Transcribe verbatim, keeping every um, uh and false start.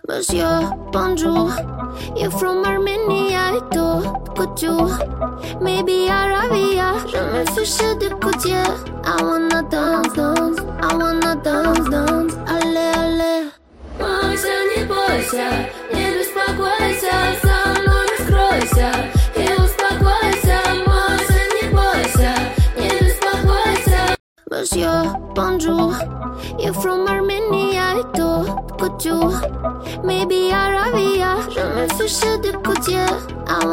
Monsieur, bonjour. You're from Armenia et tout, couture. Maybe Arabia, je me fiche de côtier. I wanna dance, dance, I wanna dance, dance. Allez, allez. Бойся, не бойся, не беспокойся, со мной раскройся и успокойся. Бойся, не бойся, не беспокойся. Monsieur, bonjour. You're from Armenia et tout, couture. Maybe Arabia, je me fiche de côtier. I